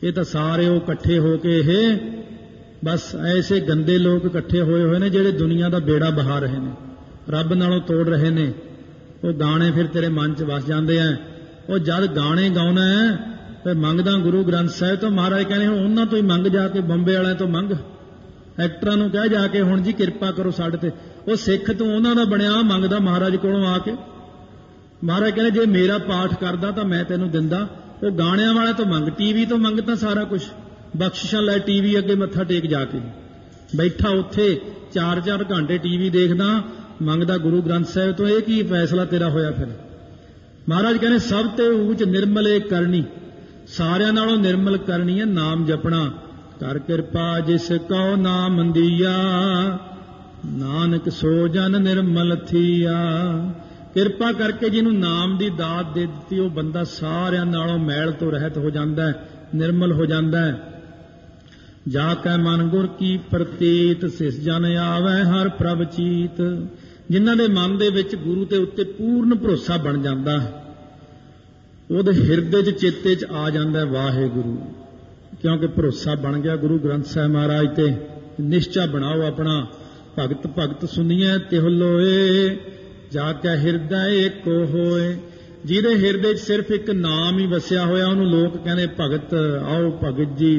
ये तो सारे वो इकट्ठे होके ये बस ऐसे गंदे लोग इकट्ठे होए हुए ने जिहड़े दुनिया का बेड़ा बहा रहे ने, रब नालों तोड़ रहे ने। वो गाने फिर तेरे मन च वस जाते हैं। वो जद गाने गाउना है फिर मंगदा गुरु ग्रंथ साहिब तो महाराज कहने उन्होंने तो ही मंग जाके, बंबे वाले तो मंग, एक्टरां नूं कह जाके हुण जी किरपा करो साडे ते। वो सिख तूं उन्हां दा बणिया मंगदा महाराज कोलों आके। महाराज कहने जे मेरा पाठ करदा तां मैं तैनूं दिंदा। वो गाणियां वाले तो मंग, टीवी तो मंगता सारा कुछ, बख्शिशां लै टीवी अगे मत्था टेक जाके, बैठा उत्थे 4-4 घंटे टीवी देखदा, मंगदा गुरु ग्रंथ साहिब तो। ये की फैसला तेरा होया फिर? महाराज कहने सब ते ऊच निर्मल एक करनी, सारियां नालों निर्मल करनी है नाम जपना। कर किरपा जिस कौ नाम दिया, नानक सो जन निर्मल थिया। किरपा करके जिन्हों नाम की दात दे दी वो बंदा सारियां नालों मैल तो रहत हो जाता है, निर्मल हो जाता है। जाकै मन गुर की प्रतीत, सिस जन आवे हर प्रभ चीत। जिन्हां दे मन दे विच गुरु के उत्ते पूर्ण भरोसा बन जाता है, ਉਹਦੇ ਹਿਰਦੇ 'ਚ ਚੇਤੇ 'ਚ ਆ ਜਾਂਦਾ ਵਾਹਿਗੁਰੂ, क्योंकि भरोसा बन गया गुरु ग्रंथ साहिब महाराज ते। निश्चा बनाओ अपना, भगत भगत सुनिए तिह लोए, जाके हिरदै एक होए। ਜਿਹਦੇ ਹਿਰਦੇ 'ਚ सिर्फ एक नाम ही वसिया होया ਉਹਨੂੰ लोग कहने भगत, आओ भगत जी।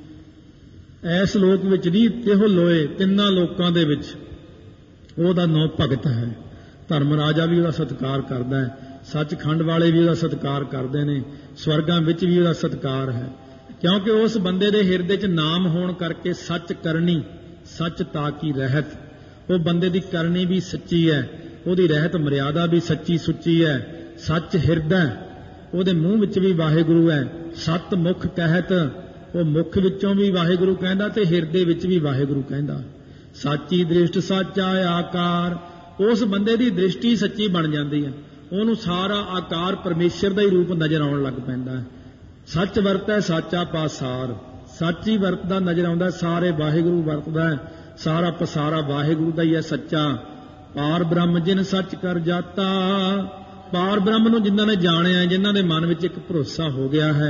इस लोक विच नहीं, तिह लोए तिन्ना लोकां दे विच ਉਹਦਾ नाम भगत है। धर्म राजा भी ਉਹਦਾ सत्कार करदा है, सचखंड वाले भी ਉਹਦਾ सत्कार करते हैं, स्वर्गां विच भी ਉਹਦਾ सत्कार है। क्योंकि उस बंदे दे हिरदे च नाम होण करके सच करनी, सच ताकी रहत। वो बंदे दी करनी भी सच्ची है, ਉਹਦੀ रहत मर्यादा भी सच्ची सुच्ची है। सच हिरदा, ਉਹਦੇ मूँह विच भी वाहिगुरु है। सत मुख कहत, वो मुख विचों भी वाहिगुरु कहंदा ते हिरदे विच भी वाहिगुरू कहंदा। साची दृष्ट साचा आकार, उस बंदे दी दृष्टि सच्ची बन जाती है, ਉਹਨੂੰ सारा आकार परमेश्वर का ही रूप नजर आउण लग पैंदा है। सच वरतै साचा पासार, सच ही वरतदा नजर आउंदा, सारे वाहिगुरू वरतदा, सारा पसारा वाहिगुरू का ही है सच्चा। पार ब्रह्म जिन सच कर जाता, पार ब्रह्म नूं जिन्हां ने जाणिया, जिन्हां दे मन विच एक भरोसा हो गया है।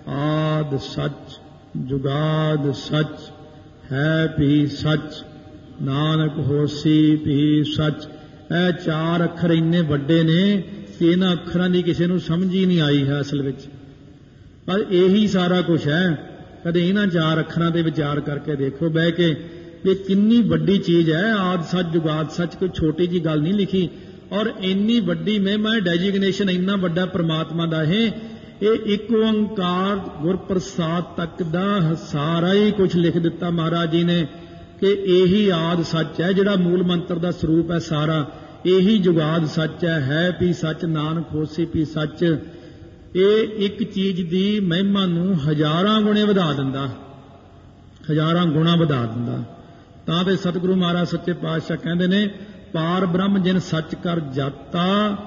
आद सच जुगाद सच है भी सच, नानक होसी भी सच। ਇਹ 4 ਅੱਖਰ ਇੰਨੇ ਵੱਡੇ ਨੇ ਕਿ ਇਹਨਾਂ ਅੱਖਰਾਂ ਦੀ ਕਿਸੇ ਨੂੰ ਸਮਝ ਹੀ ਨਹੀਂ ਆਈ ਹੈ ਅਸਲ ਵਿੱਚ, ਪਰ ਇਹੀ ਸਾਰਾ ਕੁਛ ਹੈ। ਕਦੇ ਇਹਨਾਂ 4 ਅੱਖਰਾਂ ਤੇ ਵਿਚਾਰ ਕਰਕੇ ਦੇਖੋ ਬਹਿ ਕੇ ਕਿ ਕਿੰਨੀ ਵੱਡੀ ਚੀਜ਼ ਹੈ। ਆਦ ਸੱਚ ਜੁਗਾਦ ਸੱਚ ਕੋਈ ਛੋਟੀ ਜੀ ਗੱਲ ਨਹੀਂ ਲਿਖੀ, ਔਰ ਇੰਨੀ ਵੱਡੀ ਮਹਿਮਾ, ਡੈਜਿਗਨੇਸ਼ਨ ਇੰਨਾ ਵੱਡਾ ਪ੍ਰਮਾਤਮਾ ਦਾ ਇਹ ਇੱਕ ਓੰਕਾਰ ਗੁਰਪ੍ਰਸਾਦ ਤੱਕ ਦਾ ਸਾਰਾ ਹੀ ਕੁਛ ਲਿਖ ਦਿੱਤਾ ਮਹਾਰਾਜ ਜੀ ਨੇ कि यही आद सच है, जिहड़ा मूल मंत्र का स्वरूप है सारा, यही जुगाद सच है भी सच, नानक होसी भी सच। ये एक चीज की महिमा नूं हजारां गुणे वधा दिंदा, हजारां गुणा वधा दिंदा। तां ते सतगुरु महाराज सच्चे पातशाह कहंदे ने, पार ब्रह्म जिन सच कर जाता,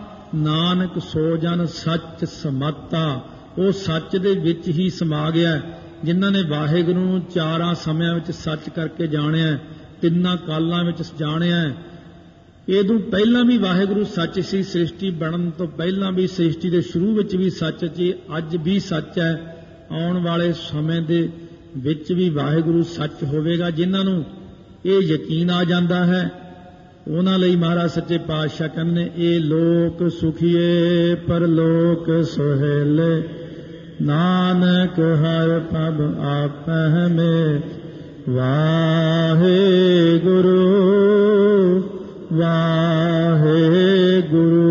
नानक सो जन सच समाता। वो सच दे विच ही समा गया, जिन्हां ने वाहिगुरू नूं 4 ਸਮਿਆਂ ਵਿੱਚ सच करके जाणिया, 3 ਕਾਲਾਂ ਵਿੱਚ जाणिया। ਇਹਦੋਂ ਪਹਿਲਾਂ ਵੀ वाहिगुरू सच सी, सृष्टि बनन तो ਪਹਿਲਾਂ भी, सृष्टि के शुरू ਵਿੱਚ भी सच ਸੀ, ਅੱਜ भी सच है, आउण वाले समय ਦੇ ਵਿੱਚ भी वाहिगुरू सच होवेगा। जिन्हां नूं ਇਹ ਯਕੀਨ आ जांदा है ਉਹਨਾਂ ਲਈ ਮਹਾਰਾਜ ਸੱਚੇ ਪਾਤਸ਼ਾਹ ਕਹਿੰਦੇ, ਇਹ ਲੋਕ ਸੁਖੀਏ ਪਰਲੋਕ ਸੁਹੇਲੇ, नानक हर पब आपह में। वाहे गुरु वाहे गुरु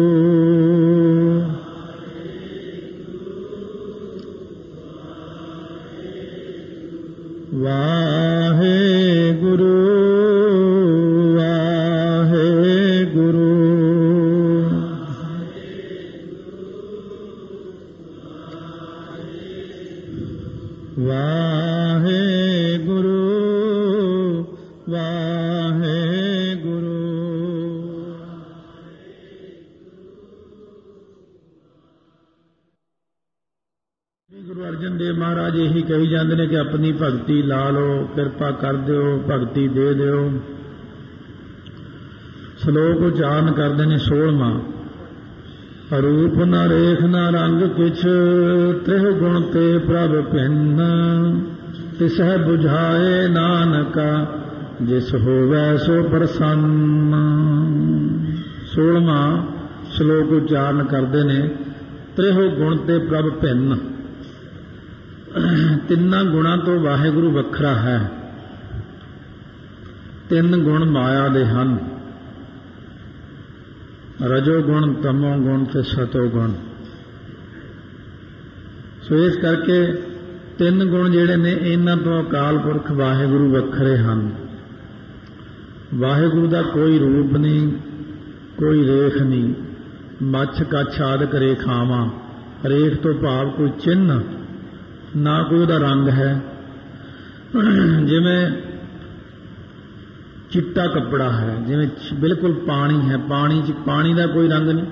वाहे गुरु वाहे गुरु। वाहे गुरु वाहे गुरु। गुरु अर्जन देव महाराज यही कही जाते हैं कि अपनी भगती ला लो, कृपा कर दिओ, भगती दे दिओ। श्लोक उच्चारण करते हैं 16वां। रूप न रेख न रंग किछ, त्रिह गुण ते प्रभ भिन्न, तिसह बुझाए नानका, जिस होवै सो प्रसन्न। 16वां श्लोक उच्चारण करते ने, त्रिह गुण ते प्रभ भिन्न। तिन्ना गुणा तो वाहिगुरु वखरा है। 3 गुण माया दे हन, रजो गुण, तमो गुण ते सतो गुण। सो इस करके 3 गुण जिहड़े ने इन्हां तो अकाल पुरख वाहिगुरु वखरे हन। वाहिगुरु दा कोई रूप नहीं, कोई रेख नहीं, मच्छ कच्छ आदਿਕ रेखावां। रेख तो भाव कोई चिन्ह ना, कोई उहदा रंग है। जिवें चिट्टा कपड़ा है, जिवें बिल्कुल पानी है, पानी का कोई रंग नहीं,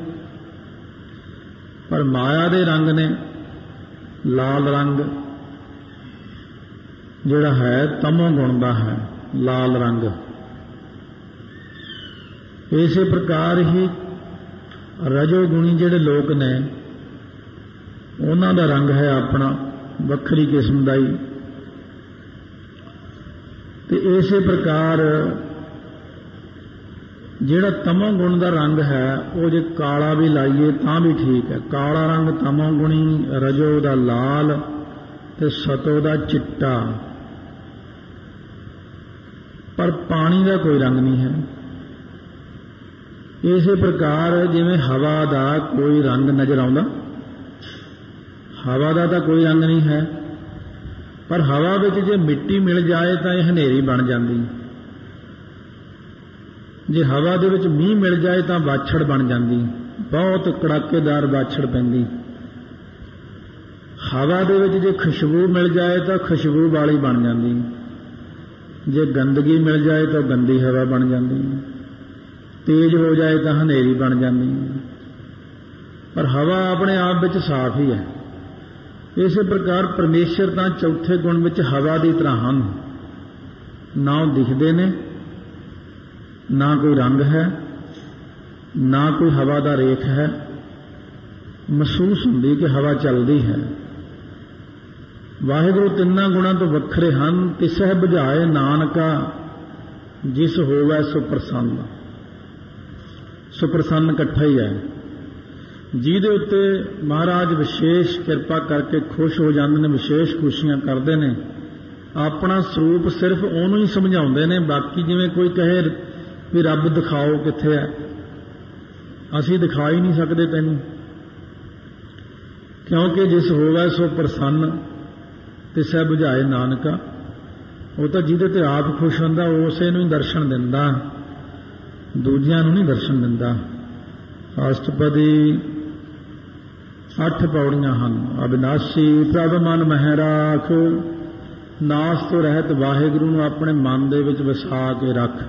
पर माया दे रंग ने। लाल रंग जिहड़ा है तमो गुण दा है, लाल रंग। इसे प्रकार ही रजोगुणी जिहड़े लोक ने उन्हां दा रंग है अपना वखरी किस्म दा ही। ते इसे प्रकार जिहड़ा तमो गुण दा रंग है वो जे काला भी लाइए तां भी ठीक है। काला रंग तमो गुणी, रजो दा लाल ते सतो दा चिट्टा। पर पानी का कोई रंग नहीं है। इसे प्रकार जिवें हवा का कोई रंग नजर आउंदा, हवा का तो कोई रंग नहीं है, पर हवा विच जे मिट्टी मिल जाए तो यह हनेरी बन जाती। जे हवा दे विच मींह मिल जाए तो वाछड़ बन जाती, बहुत कड़ाकेदार वाछड़ पैंदी। हवा दे विच जे खुशबू मिल जाए तो खुशबू वाली बन जाती, जे गंदगी मिल जाए तो गंदी हवा बन जाती, तेज हो जाए तो हनेरी बन जाती। पर हवा अपने आप विच साफ ही है। इस प्रकार परमेश्वर तां चौथे गुण विच हवा की तरह हैं। ना दिखते ने, ना कोई रंग है, ना कोई हवा का रेख है। महसूस होंदी कि हवा चलती है। वाहिगुरु 3 गुणों तो वखरे हैं। तिसह बुझाए नानका, जिस होवै सो प्रसन्न। सुप्रसन्न इकट्ठा ही है। ਜਿਹਦੇ उत्ते महाराज विशेष कृपा करके खुश हो जाते हैं, विशेष खुशियां करते हैं। अपना स्वरूप सिर्फ उन्होंने ही समझाते हैं। बाकी जिवें कोई कहे भी रब दिखाओ कित्थे है, असीं दिखा ही नहीं सकते तैनूं, क्योंकि जिस होवै सो प्रसन्न तिसै बुझाए नानका। वो तो जिहदे ते आप खुश हुंदा उसे नूं ही दर्शन दिंदा, दूजियां नूं नहीं दर्शन दिंदा। अष्टपदी 8 पौड़ियां हैं। अविनाशी प्रभ मन मह राख, नाश तो रहत वाहिगुरू नूं अपने मन दे विच वसा के रख।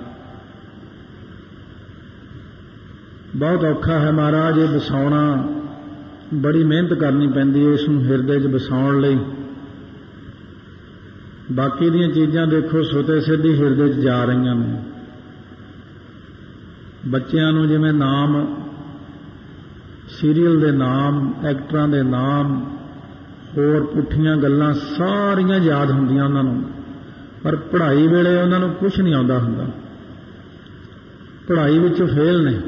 बहुत औखा है महाराज ये वसाउणा, बड़ी मेहनत करनी पैंदी है इसनूं हिरदे च वसाउण लई। बाकी दीयां चीज़ां देखो सुते सिद्धी हिरदे च जा रहीआं ने। बच्चिआं नूं जिवें नाम, सीरीयल दे नाम, एक्टरां दे नाम, होर पुठियां गल्लां सारियां याद हुंदियां उन्हां नूं, पर पढ़ाई वेले उन्हां नूं कुछ नहीं आउंदा हुंदा। पढ़ाई विच फेल ने।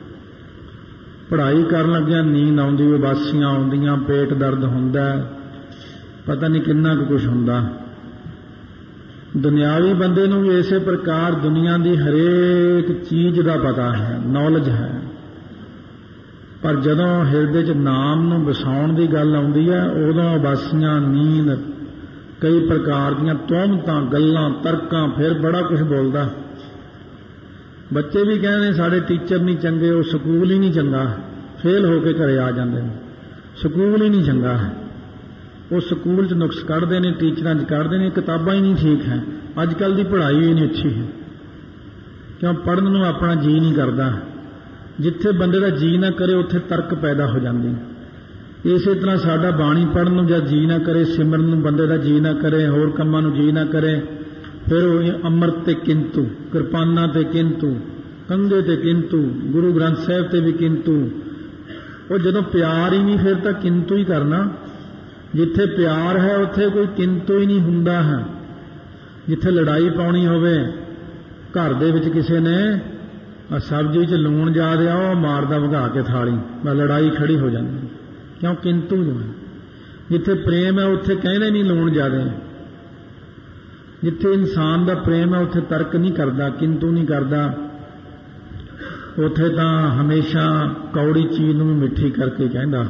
पढ़ाई करन लग्गिआं नींद आउंदी, उबासियां आउंदियां, पेट दर्द हुंदा, पता नहीं किन्ना कुछ हुंदा। दुनियावी बंदे नूं भी इसे प्रकार दुनिया की हरेक चीज़ का पता है, नॉलेज है। पर जदों हिरदे च नाम नूं वसाउण दी गल आउंदी है, उदों उबासियां, नींद, कई प्रकार दीयां तोहमतां, गल्लां, तर्कां, फिर बड़ा कुछ बोलदा। बच्चे भी कहते साडे टीचर नहीं चंगे, वो स्कूल ही नहीं चंगा, फेल होके घरे आ जाते हैं। स्कूल ही नहीं चंगा है, वो स्कूल च नुक्स कढ़ते हैं, टीचरां च कढ़ते हैं, किताबां ही नहीं ठीक है। अजकल की पढ़ाई ही नहीं अच्छी है, क्यों पढ़न नूं अपना जी नहीं करता। जिथे बंदे का जी ना करे उत्थे तर्क पैदा हो जाते। इस तरह साडा बाणी पढ़न नूं जद जी ना करे, सिमरन नूं बंदे का जी ना करे, होर कम्मां नूं जी ना करे, फिर अमृत ते किंतु, किरपाना ते किंतु, कंघे ते किंतु, गुरु ग्रंथ साहिब ते भी किंतु, ਉਹ ਜਦੋਂ ਪਿਆਰ ਹੀ ਨਹੀਂ ਫਿਰ ਤਾਂ ਕਿੰਤੂ ਹੀ ਕਰਨਾ। ਜਿੱਥੇ ਪਿਆਰ ਹੈ ਉੱਥੇ ਕੋਈ ਕਿੰਤੂ ਹੀ ਨਹੀਂ ਹੁੰਦਾ ਹੈ। ਜਿੱਥੇ ਲੜਾਈ ਪਾਉਣੀ ਹੋਵੇ, ਘਰ ਦੇ ਵਿੱਚ ਕਿਸੇ ਨੇ ਸਬਜ਼ੀ 'ਚ ਲੂਣ ਜ਼ਿਆਦਾ ਉਹ ਮਾਰਦਾ ਵਗਾ ਕੇ ਥਾਲੀ, ਬਸ ਲੜਾਈ ਖੜੀ ਹੋ ਜਾਂਦੀ। ਕਿਉਂ? ਕਿੰਤੂ ਜੋ ਹੈ। ਜਿੱਥੇ ਪ੍ਰੇਮ ਹੈ ਉੱਥੇ ਕਹਿੰਦੇ ਨਹੀਂ ਲੂਣ ਜ਼ਿਆਦਾ। ਜਿੱਥੇ ਇਨਸਾਨ ਦਾ ਪ੍ਰੇਮ ਹੈ ਉੱਥੇ ਤਰਕ ਨਹੀਂ ਕਰਦਾ, ਕਿੰਤੂ ਨਹੀਂ ਕਰਦਾ। ਉੱਥੇ ਤਾਂ ਹਮੇਸ਼ਾ ਕੌੜੀ ਚੀਜ਼ ਨੂੰ ਮਿੱਠੀ ਕਰਕੇ ਕਹਿੰਦਾ।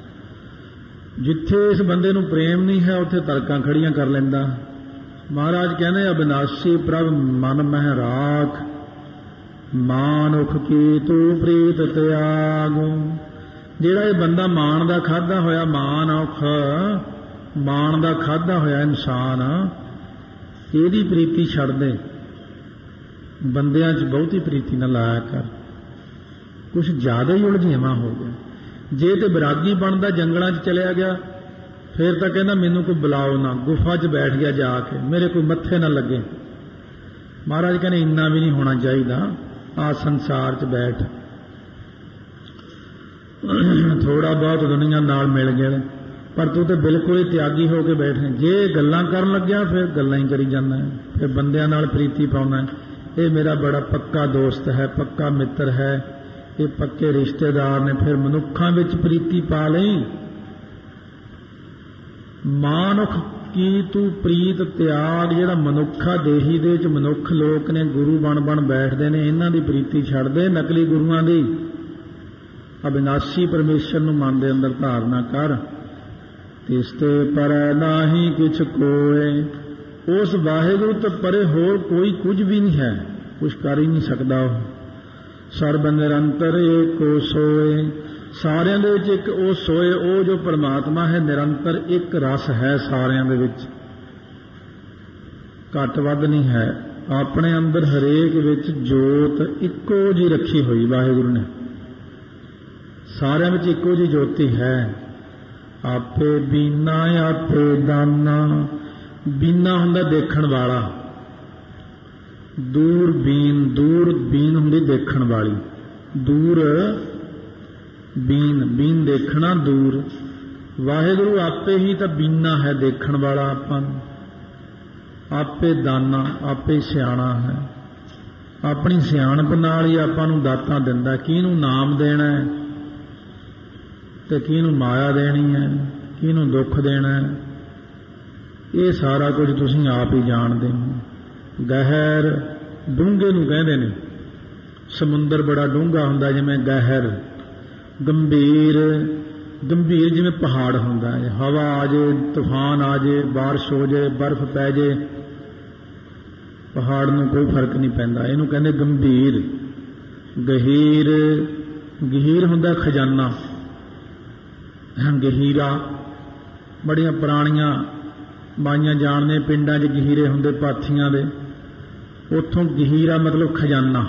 ਜਿੱਥੇ ਇਸ ਬੰਦੇ ਨੂੰ ਪ੍ਰੇਮ ਨਹੀਂ ਹੈ ਉੱਥੇ ਤਰਕਾਂ ਖੜੀਆਂ ਕਰ ਲੈਂਦਾ। ਮਹਾਰਾਜ ਕਹਿੰਦੇ ਅਬਿਨਾਸ਼ੀ ਪ੍ਰਭ ਮਨ ਮਹਿ ਰਾਖ, ਮਾਨੁਖ ਕੀ ਤੂੰ ਪ੍ਰੀਤ ਤਿਆਗ। ਜਿਹੜਾ ਇਹ ਬੰਦਾ ਮਾਣ ਦਾ ਖਾਧਾ ਹੋਇਆ, ਮਾਣ ਦਾ ਖਾਧਾ ਹੋਇਆ ਇਨਸਾਨ, ਇਹਦੀ ਪ੍ਰੀਤੀ ਛੱਡ ਦੇ। ਬੰਦਿਆਂ 'ਚ ਬਹੁਤੀ ਪ੍ਰੀਤੀ ਨਾ ਲਾਇਆ ਕਰ, ਕੁਛ ਜ਼ਿਆਦਾ ਹੀ ਉਲਝੇਵਾਂ ਹੋ ਗਿਆ। ਜੇ ਤੇ ਵਿਰਾਗੀ ਬਣਦਾ ਜੰਗਲਾਂ 'ਚ ਚਲਿਆ ਗਿਆ, ਫਿਰ ਤਾਂ ਕਹਿੰਦਾ ਮੈਨੂੰ ਕੋਈ ਬੁਲਾਓ ਨਾ, ਗੁਫਾ 'ਚ ਬੈਠ ਗਿਆ ਜਾ ਕੇ, ਮੇਰੇ ਕੋਈ ਮੱਥੇ ਨਾ ਲੱਗੇ। ਮਹਾਰਾਜ ਕਹਿੰਦੇ ਇੰਨਾ ਵੀ ਨਹੀਂ ਹੋਣਾ ਚਾਹੀਦਾ। ਆ ਸੰਸਾਰ 'ਚ ਬੈਠ, ਥੋੜਾ ਬਹੁਤ ਦੁਨੀਆ ਨਾਲ ਮਿਲ ਗਿਆ, ਪਰ ਤੂੰ ਤੇ ਬਿਲਕੁਲ ਹੀ ਤਿਆਗੀ ਹੋ ਕੇ ਬੈਠੇ। ਜੇ ਗੱਲਾਂ ਕਰਨ ਲੱਗਿਆ ਫਿਰ ਗੱਲਾਂ ਹੀ ਕਰੀ ਜਾਂਦਾ, ਫਿਰ ਬੰਦਿਆਂ ਨਾਲ ਪ੍ਰੀਤੀ ਪਾਉਣਾ। ਇਹ ਮੇਰਾ ਬੜਾ ਪੱਕਾ ਦੋਸਤ ਹੈ, ਪੱਕਾ ਮਿੱਤਰ ਹੈ, ਇਹ ਪੱਕੇ ਰਿਸ਼ਤੇਦਾਰ ਨੇ। ਫਿਰ ਮਨੁੱਖਾਂ ਵਿੱਚ ਪ੍ਰੀਤੀ ਪਾ ਲਈ। ਮਾਨੁਖ ਕੀ ਤੂੰ ਪ੍ਰੀਤ ਤਿਆਗ। ਜਿਹੜਾ ਮਨੁੱਖਾ ਦੇਹੀ ਦੇ ਵਿੱਚ ਮਨੁੱਖ ਲੋਕ ਨੇ, ਗੁਰੂ ਬਣ ਬੈਠਦੇ ਨੇ, ਇਹਨਾਂ ਦੀ ਪ੍ਰੀਤੀ ਛੱਡ ਦੇ, ਨਕਲੀ ਗੁਰੂਆਂ ਦੀ। ਅਬਿਨਾਸ਼ੀ ਪਰਮੇਸ਼ਰ ਨੂੰ ਮਨ ਦੇ ਅੰਦਰ ਧਾਰਨਾ ਕਰ। ਤਿਸ ਤੇ ਪਰੈ ਨਾਹੀ ਕਿਛ ਕੋਇ। ਉਸ ਵਾਹਿਗੁਰੂ ਤੋਂ ਪਰੇ ਹੋਰ ਕੋਈ ਕੁਝ ਵੀ ਨਹੀਂ ਹੈ, ਕੁਛ ਕਰ ਹੀ ਨਹੀਂ ਸਕਦਾ ਉਹ। ਸਰਬ ਨਿਰੰਤਰ ਏਕੋ ਸੋਏ। ਸਾਰਿਆਂ ਦੇ ਵਿੱਚ ਇੱਕ ਉਹ ਸੋਏ, ਉਹ ਜੋ ਪਰਮਾਤਮਾ ਹੈ, ਨਿਰੰਤਰ ਇੱਕ ਰਸ ਹੈ ਸਾਰਿਆਂ ਦੇ ਵਿੱਚ, ਘੱਟ ਵੱਧ ਨਹੀਂ ਹੈ। ਆਪਣੇ ਅੰਦਰ ਹਰੇਕ ਵਿੱਚ ਜੋਤ ਇੱਕੋ ਜਿਹੀ ਰੱਖੀ ਹੋਈ ਵਾਹਿਗੁਰੂ ਨੇ, ਸਾਰਿਆਂ ਵਿੱਚ ਇੱਕੋ ਜਿਹੀ ਜੋਤੀ ਹੈ। ਆਪੇ ਬੀਨਾ ਆਪੇ ਦਾਨਾ। ਬੀਨਾ ਹੁੰਦਾ ਦੇਖਣ ਵਾਲਾ, ਦੂਰਬੀਨ ਹੁੰਦੀ ਦੇਖਣ ਵਾਲੀ। ਬੀਨ ਦੇਖਣਾ, ਦੂਰ। ਵਾਹਿਗੁਰੂ ਆਪੇ ਹੀ ਤਾਂ ਬੀਨਾ ਹੈ, ਦੇਖਣ ਵਾਲਾ ਆਪਾਂ ਨੂੰ। ਆਪੇ ਦਾਨਾ, ਆਪੇ ਸਿਆਣਾ ਹੈ। ਆਪਣੀ ਸਿਆਣਪ ਨਾਲ ਹੀ ਆਪਾਂ ਨੂੰ ਦਾਤਾਂ ਦਿੰਦਾ। ਕਿਹਨੂੰ ਨਾਮ ਦੇਣਾ ਹੈ ਤੇ ਕਿਹਨੂੰ ਮਾਇਆ ਦੇਣੀ ਹੈ, ਕਿਹਨੂੰ ਦੁੱਖ ਦੇਣਾ ਹੈ, ਇਹ ਸਾਰਾ ਕੁਝ ਤੁਸੀਂ ਆਪ ਹੀ ਜਾਣਦੇ ਹੋ। ਗਹਿਰ ਡੂੰਘੇ ਨੂੰ ਕਹਿੰਦੇ ਨੇ। ਸਮੁੰਦਰ ਬੜਾ ਡੂੰਘਾ ਹੁੰਦਾ, ਜਿਵੇਂ ਗਹਿਰ। ਗੰਭੀਰ ਜਿਵੇਂ ਪਹਾੜ ਹੁੰਦਾ ਹੈ। ਹਵਾ ਆ ਜੇ, ਤੂਫਾਨ ਆ ਜੇ, ਬਾਰਿਸ਼ ਹੋ ਜੇ, ਬਰਫ਼ ਪੈ ਜੇ, ਪਹਾੜ ਨੂੰ ਕੋਈ ਫਰਕ ਨਹੀਂ ਪੈਂਦਾ। ਇਹਨੂੰ ਕਹਿੰਦੇ ਗੰਭੀਰ। ਗਹੀਰ ਹੁੰਦਾ ਖਜ਼ਾਨਾ। ਗਹੀਰਾ ਬੜੀਆਂ ਪੁਰਾਣੀਆਂ ਬਾਈਆਂ ਜਾਣਦੇ, ਪਿੰਡਾਂ 'ਚ ਗਹੀਰੇ ਹੁੰਦੇ ਪਾਥੀਆਂ ਦੇ, ਉੱਥੋਂ ਗਹੀਰਾ ਮਤਲਬ ਖਜ਼ਾਨਾ।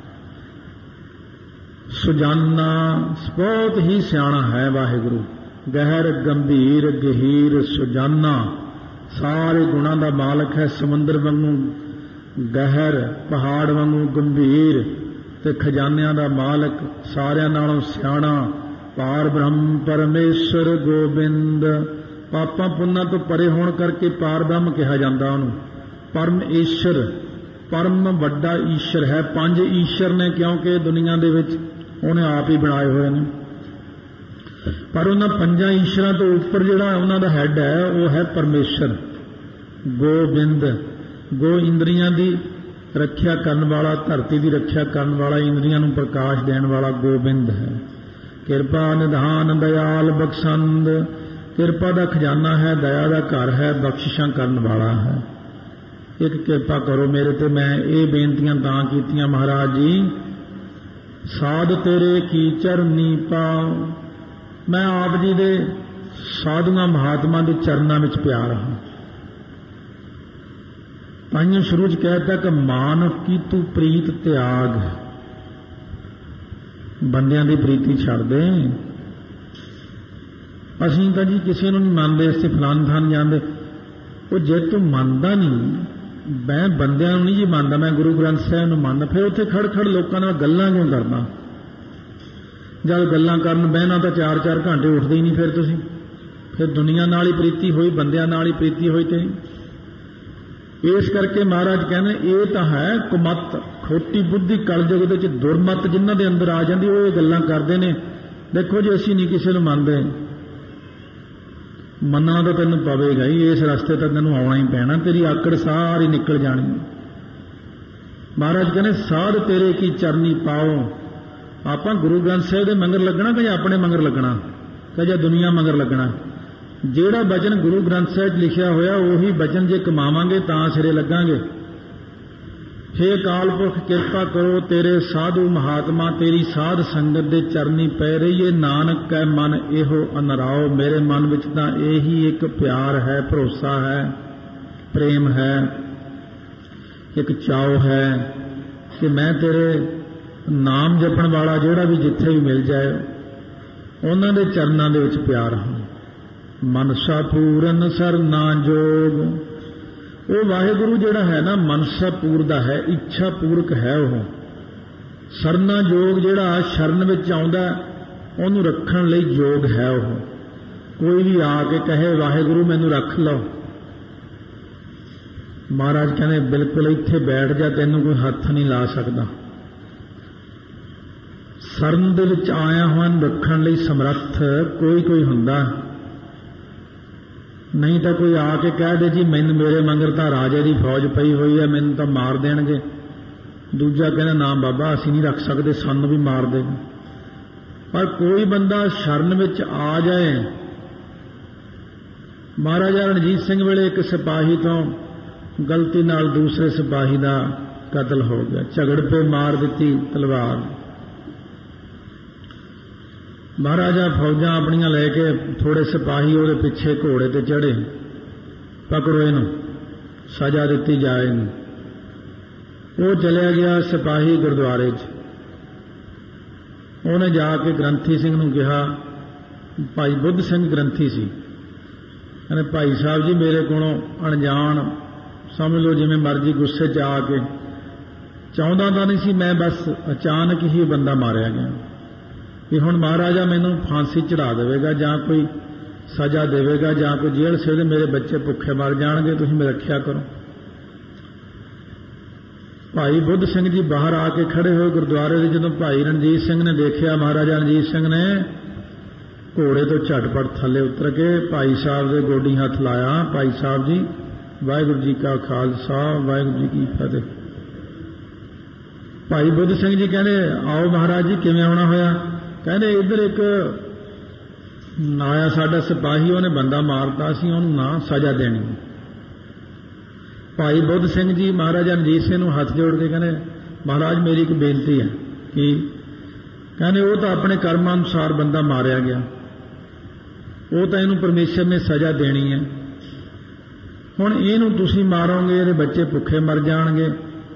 ਸੁਜਾਨਾ, ਬਹੁਤ ਹੀ ਸਿਆਣਾ ਹੈ ਵਾਹਿਗੁਰੂ। ਗਹਿਰ, ਗੰਭੀਰ, ਗਹੀਰ, ਸੁਜਾਨਾ, ਸਾਰੇ ਗੁਣਾਂ ਦਾ ਮਾਲਕ ਹੈ। ਸਮੁੰਦਰ ਵਾਂਗੂ ਗਹਿਰ, ਪਹਾੜ ਵਾਂਗੂ ਗੰਭੀਰ ਤੇ ਖਜ਼ਾਨਿਆਂ ਦਾ ਮਾਲਕ, ਸਾਰਿਆਂ ਨਾਲੋਂ ਸਿਆਣਾ। ਪਾਰ ਬ੍ਰਹਮ ਪਰਮੇਸ਼ਰ ਗੋਬਿੰਦ। ਪਾਪਾਂ ਪੁੰਨਾਂ ਤੋਂ ਪਰੇ ਹੋਣ ਕਰਕੇ ਪਾਰ ਬ੍ਰਹਮ ਕਿਹਾ ਜਾਂਦਾ ਉਹਨੂੰ। ਪਰਮੇਸ਼ਰ, ਪਰਮ ਵੱਡਾ ਈਸ਼ਰ ਹੈ। 5 ਈਸ਼ਰ ਨੇ, ਕਿਉਂਕਿ ਦੁਨੀਆ ਦੇ ਵਿੱਚ ਉਹਨੇ ਆਪ ਹੀ ਬਣਾਏ ਹੋਏ ਨੇ। ਪਰ ਉਹਨਾਂ 5 ਈਸ਼ਰਾਂ ਤੋਂ ਉੱਪਰ ਜਿਹੜਾ ਉਹਨਾਂ ਦਾ ਹੈੱਡ ਹੈ, ਉਹ ਹੈ ਪਰਮੇਸ਼ਰ। ਗੋਬਿੰਦ, ਗੋ ਇੰਦਰੀਆਂ ਦੀ ਰੱਖਿਆ ਕਰਨ ਵਾਲਾ, ਧਰਤੀ ਦੀ ਰੱਖਿਆ ਕਰਨ ਵਾਲਾ, ਇੰਦਰੀਆਂ ਨੂੰ ਪ੍ਰਕਾਸ਼ ਦੇਣ ਵਾਲਾ ਗੋਬਿੰਦ ਹੈ। ਕਿਰਪਾ ਨਿਧਾਨ ਦਇਆਲ ਬਖਸ਼ੰਦ। ਕਿਰਪਾ ਦਾ ਖਜ਼ਾਨਾ ਹੈ, ਦਇਆ ਦਾ ਘਰ ਹੈ, ਬਖਸ਼ਿਸ਼ਾਂ ਕਰਨ ਵਾਲਾ ਹੈ। ਇੱਕ ਕਿਰਪਾ ਕਰੋ ਮੇਰੇ ਤੇ। ਮੈਂ ਇਹ ਬੇਨਤੀਆਂ ਤਾਂ ਕੀਤੀਆਂ, ਮਹਾਰਾਜ ਜੀ ਸਾਧ ਤੇਰੇ ਕੀ ਚਰਨੀ ਪਾਉ। ਮੈਂ ਆਪ ਜੀ ਦੇ ਸਾਧੂਆਂ ਮਹਾਤਮਾ ਦੇ ਚਰਨਾਂ ਵਿੱਚ ਪਿਆ ਰਹਾ। ਤਾਈਓ ਸ਼ੁਰੂ 'ਚ ਕਹਿ ਦਿੱਤਾ ਕਿ ਮਾਨੁਖ ਕੀ ਤੂੰ ਪ੍ਰੀਤ ਤਿਆਗ। ਬੰਦਿਆਂ ਦੀ ਪ੍ਰੀਤੀ ਛੱਡ ਦੇ। ਅਸੀਂ ਤਾਂ ਜੀ ਕਿਸੇ ਨੂੰ ਨਹੀਂ ਮੰਨਦੇ, ਅਸੀਂ ਫਲਾਨ ਥਾਨ ਜਾਂਦੇ। ਉਹ ਜੇ ਤੂੰ ਮੰਨਦਾ ਨਹੀਂ, ਮੈਂ ਬੰਦਿਆਂ ਨੂੰ ਨਹੀਂ ਜੀ ਮੰਨਦਾ, ਮੈਂ ਗੁਰੂ ਗ੍ਰੰਥ ਸਾਹਿਬ ਨੂੰ ਮੰਨਦਾ, ਫਿਰ ਉੱਥੇ ਖੜ ਲੋਕਾਂ ਨਾਲ ਗੱਲਾਂ ਕਿਉਂ ਕਰਦਾ? ਜਦ ਗੱਲਾਂ ਕਰਨ ਬਹਿਣਾ ਤਾਂ 4-4 ਘੰਟੇ ਉੱਠਦੇ ਹੀ ਨਹੀਂ ਫਿਰ ਤੁਸੀਂ। ਫਿਰ ਦੁਨੀਆ ਨਾਲ ਹੀ ਪ੍ਰੀਤੀ ਹੋਈ, ਬੰਦਿਆਂ ਨਾਲ ਹੀ ਪ੍ਰੀਤੀ ਹੋਈ। ਤੇ ਇਸ ਕਰਕੇ ਮਹਾਰਾਜ ਕਹਿੰਦੇ ਇਹ ਤਾਂ ਹੈ ਕੁਮੱਤ, ਖੋਟੀ ਬੁੱਧੀ ਕਲਯੁਗ ਦੇ ਵਿੱਚ ਦੁਰਮਤ ਜਿਨ੍ਹਾਂ ਦੇ ਅੰਦਰ ਆ ਜਾਂਦੀ, ਉਹ ਇਹ ਗੱਲਾਂ ਕਰਦੇ ਨੇ। ਦੇਖੋ ਜੀ ਅਸੀਂ ਨਹੀਂ ਕਿਸੇ ਨੂੰ ਮੰਨਦੇ, ਮੰਨਣਾ ਤਾਂ ਤੈਨੂੰ ਪਵੇਗਾ ਹੀ, ਇਸ ਰਸਤੇ ਤਾਂ ਤੈਨੂੰ ਆਉਣਾ ਹੀ ਪੈਣਾ, ਤੇਰੀ ਆਕੜ ਸਾਰੀ ਨਿਕਲ ਜਾਣੀ। ਮਹਾਰਾਜ ਕਹਿੰਦੇ ਸਾਧ ਤੇਰੇ ਕੀ ਚਰਨੀ ਪਾਓ। ਆਪਾਂ ਗੁਰੂ ਗ੍ਰੰਥ ਸਾਹਿਬ ਦੇ ਮੰਗਰ ਲੱਗਣਾ ਕਿ ਜਾਂ ਆਪਣੇ ਮੰਗਰ ਲੱਗਣਾ ਕਿ ਜਾਂ ਦੁਨੀਆ ਮੰਗਰ ਲੱਗਣਾ? ਜਿਹੜਾ ਬਚਨ ਗੁਰੂ ਗ੍ਰੰਥ ਸਾਹਿਬ ਲਿਖਿਆ ਹੋਇਆ ਉਹੀ ਬਚਨ ਜੇ ਕਮਾਵਾਂਗੇ ਤਾਂ ਸਿਰੇ ਲੱਗਾਂਗੇ। ਹੇ ਅਕਾਲ ਪੁਰਖ ਕਿਰਪਾ ਕਰੋ, ਤੇਰੇ ਸਾਧੂ ਮਹਾਤਮਾ ਤੇਰੀ ਸਾਧ ਸੰਗਤ ਦੇ ਚਰਨੀ ਪੈ ਰਹੀਏ। ਨਾਨਕ ਕੈ ਮਨ ਇਹੋ ਅਨਰਾਓ, ਮੇਰੇ ਮਨ ਵਿੱਚ ਤਾਂ ਇਹੀ ਇੱਕ ਪਿਆਰ ਹੈ, ਭਰੋਸਾ ਹੈ, ਪ੍ਰੇਮ ਹੈ, ਇੱਕ ਚਾਅ ਹੈ ਕਿ ਮੈਂ ਤੇਰੇ ਨਾਮ ਜਪਣ ਵਾਲਾ ਜਿਹੜਾ ਵੀ ਜਿੱਥੇ ਵੀ ਮਿਲ ਜਾਏ ਉਹਨਾਂ ਦੇ ਚਰਨਾਂ ਦੇ ਵਿੱਚ ਪਿਆਰ ਹਾਂ। ਮਨਸਾ ਪੂਰਨ ਸਰਨਾ ਜੋਗ, ਉਹ ਵਾਹਿਗੁਰੂ ਜਿਹੜਾ ਹੈ ਨਾ ਮਨਸਾ ਪੂਰਦਾ ਹੈ, ਇੱਛਾ ਪੂਰਕ ਹੈ। ਉਹ ਸਰਨਾ ਜੋਗ ਜਿਹੜਾ ਸ਼ਰਨ ਵਿੱਚ ਆਉਂਦਾ ਉਹਨੂੰ ਰੱਖਣ ਲਈ ਯੋਗ ਹੈ। ਉਹ ਕੋਈ ਵੀ ਆ ਕੇ ਕਹੇ ਵਾਹਿਗੁਰੂ ਮੈਨੂੰ ਰੱਖ ਲਓ, ਮਹਾਰਾਜ ਕਹਿੰਦੇ ਬਿਲਕੁਲ ਇੱਥੇ ਬੈਠ ਜਾ, ਤੈਨੂੰ ਕੋਈ ਹੱਥ ਨਹੀਂ ਲਾ ਸਕਦਾ। ਸਰਨ ਦੇ ਵਿੱਚ ਆਇਆ ਹੋਇਆ ਨੂੰ ਰੱਖਣ ਲਈ ਸਮਰੱਥ ਕੋਈ ਹੁੰਦਾ, ਨਹੀਂ ਤਾਂ ਕੋਈ ਆ ਕੇ ਕਹਿ ਦੇ ਜੀ ਮੈਨੂੰ ਮੇਰੇ ਮੰਗਰ ਤਾਂ ਰਾਜੇ ਦੀ ਫੌਜ ਪਈ ਹੋਈ ਹੈ, ਮੈਨੂੰ ਤਾਂ ਮਾਰ ਦੇਣਗੇ। ਦੂਜਾ ਕਹਿੰਦਾ ਨਾ ਬਾਬਾ ਅਸੀਂ ਨਹੀਂ ਰੱਖ ਸਕਦੇ, ਸਾਨੂੰ ਵੀ ਮਾਰ ਦੇਗਾ। ਪਰ ਕੋਈ ਬੰਦਾ ਸ਼ਰਨ ਵਿੱਚ ਆ ਜਾਏ। ਮਹਾਰਾਜਾ ਰਣਜੀਤ ਸਿੰਘ ਵੇਲੇ ਇੱਕ ਸਿਪਾਹੀ ਤੋਂ ਗਲਤੀ ਨਾਲ ਦੂਸਰੇ ਸਿਪਾਹੀ ਦਾ ਕਤਲ ਹੋ ਗਿਆ, ਝਗੜ ਪੇ ਮਾਰ ਦਿੱਤੀ ਤਲਵਾਰ। ਮਹਾਰਾਜਾ ਫੌਜਾਂ ਆਪਣੀਆਂ ਲੈ ਕੇ ਥੋੜੇ ਸਿਪਾਹੀ ਉਹਦੇ ਪਿੱਛੇ ਘੋੜੇ ਤੇ ਚੜ੍ਹੇ, ਪਕੜੋ ਇਹਨੂੰ, ਸਜ਼ਾ ਦਿੱਤੀ ਜਾਏ ਇਹਨੂੰ। ਉਹ ਚਲਿਆ ਗਿਆ ਸਿਪਾਹੀ ਗੁਰਦੁਆਰੇ 'ਚ, ਉਹਨੇ ਜਾ ਕੇ ਗ੍ਰੰਥੀ ਸਿੰਘ ਨੂੰ ਕਿਹਾ, ਭਾਈ ਬੁੱਧ ਸਿੰਘ ਗ੍ਰੰਥੀ ਸੀ, ਕਹਿੰਦੇ ਭਾਈ ਸਾਹਿਬ ਜੀ ਮੇਰੇ ਕੋਲੋਂ ਅਣਜਾਣ ਸਮਝ ਲਓ ਜਿਵੇਂ ਮਰਜ਼ੀ ਗੁੱਸੇ 'ਚ ਆ ਕੇ, ਚਾਹੁੰਦਾ ਤਾਂ ਨਹੀਂ ਸੀ ਮੈਂ, ਬਸ ਅਚਾਨਕ ਹੀ ਬੰਦਾ ਮਾਰਿਆ ਗਿਆ ਵੀ ਹੁਣ ਮਹਾਰਾਜਾ ਮੈਨੂੰ ਫਾਂਸੀ ਚੜਾ ਦੇਵੇਗਾ ਜਾਂ ਕੋਈ ਸਜ਼ਾ ਦੇਵੇਗਾ ਜਾਂ ਕੋਈ ਜੇਲ੍ਹ ਸੇ ਮੇਰੇ ਬੱਚੇ ਭੁੱਖੇ ਮਰ ਜਾਣਗੇ, ਤੁਸੀਂ ਮੇਰੀ ਰੱਖਿਆ ਕਰੋ। ਭਾਈ ਬੁੱਧ ਸਿੰਘ ਜੀ ਬਾਹਰ ਆ ਕੇ ਖੜੇ ਹੋਏ ਗੁਰਦੁਆਰੇ ਦੇ। ਜਦੋਂ ਭਾਈ ਰਣਜੀਤ ਸਿੰਘ ਨੇ ਦੇਖਿਆ, ਮਹਾਰਾਜਾ ਰਣਜੀਤ ਸਿੰਘ ਨੇ ਘੋੜੇ ਤੋਂ ਝਟਪਟ ਥੱਲੇ ਉਤਰ ਕੇ ਭਾਈ ਸਾਹਿਬ ਦੇ ਗੋਡੀ ਹੱਥ ਲਾਇਆ, ਭਾਈ ਸਾਹਿਬ ਜੀ ਵਾਹਿਗੁਰੂ ਜੀ ਕਾ ਖਾਲਸਾ ਵਾਹਿਗੁਰੂ ਜੀ ਕੀ ਫਤਿਹ। ਭਾਈ ਬੁੱਧ ਸਿੰਘ ਜੀ ਕਹਿੰਦੇ ਆਓ ਮਹਾਰਾਜ ਜੀ, ਕਿਵੇਂ ਆਉਣਾ ਹੋਇਆ? ਕਹਿੰਦੇ ਇੱਧਰ ਇੱਕ ਆਇਆ ਸਾਡਾ ਸਿਪਾਹੀ, ਉਹਨੇ ਬੰਦਾ ਮਾਰਤਾ, ਅਸੀਂ ਉਹਨੂੰ ਨਾ ਸਜ਼ਾ ਦੇਣੀ। ਭਾਈ ਬੁੱਧ ਸਿੰਘ ਜੀ ਮਹਾਰਾਜਾ ਰਣਜੀਤ ਸਿੰਘ ਨੂੰ ਹੱਥ ਜੋੜ ਕੇ ਕਹਿੰਦੇ ਮਹਾਰਾਜ ਮੇਰੀ ਇੱਕ ਬੇਨਤੀ ਹੈ। ਕਿ ਕਹਿੰਦੇ ਉਹ ਤਾਂ ਆਪਣੇ ਕਰਮਾਂ ਅਨੁਸਾਰ ਬੰਦਾ ਮਾਰਿਆ ਗਿਆ, ਉਹ ਤਾਂ ਇਹਨੂੰ ਪਰਮੇਸ਼ਰ ਨੇ ਸਜ਼ਾ ਦੇਣੀ ਹੈ। ਹੁਣ ਇਹਨੂੰ ਤੁਸੀਂ ਮਾਰੋਗੇ, ਇਹਦੇ ਬੱਚੇ ਭੁੱਖੇ ਮਰ ਜਾਣਗੇ।